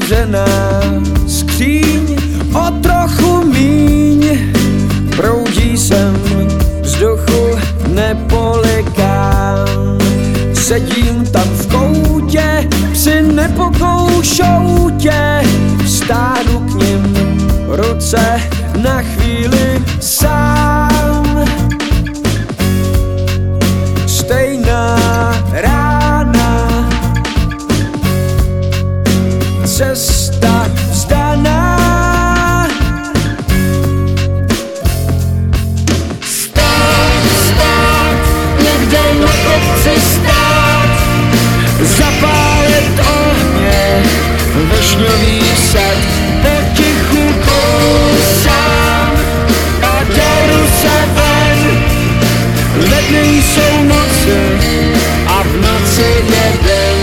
otevřená skříň, o trochu míň proudí sem vzduchu, nepolikám. Sedím tam v koutě, psi nepokoušou tě, stáhnu k nim ruce na chvíli sám. Stejná rána, cesta vzdaná. Stát, někde na kopci stát, Zapálit ohně, višňový sad, potichu kousám a deru se ven. Ledny jsou noci a v noci je den.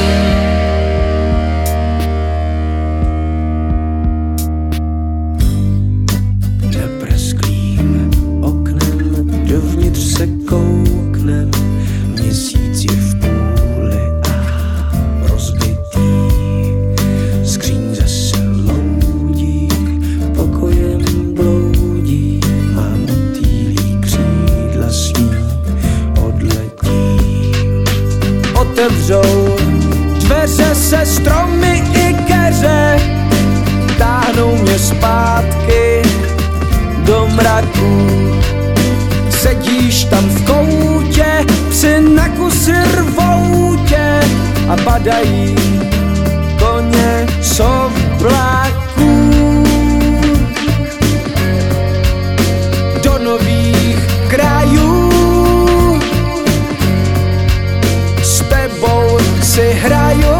Neprasklým oknem dovnitř se kouknem, měsíc je v půli a rozbitý. Skříň zase loudí, pokojem bloudí, má motýlí křídla sní odletí. Otevřou dveře se stromy i keře, táhnou mě zpátky do mraku. Sedíš tam v koutě, psi na kusy rvou tě a padají koně sovláků. Do nových krajů s tebou si hraju.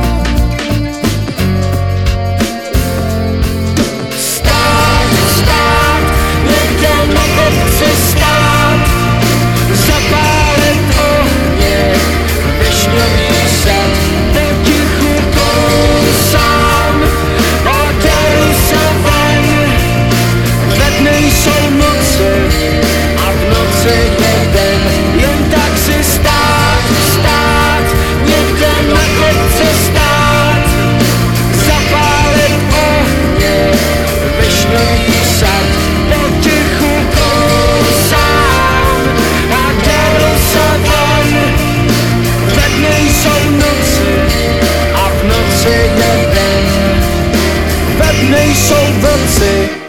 Zapálit ohně, višňový sad, potichu kousám a deru se ven. Ve dny jsou noci a v noci je den. Jen tak si stát, někde na kopci stát. Zapálit ohně, višňový sad, potichu kousám a deru se ven. Ve dny jsou noci a v noci je den. Ve dny jsou vlci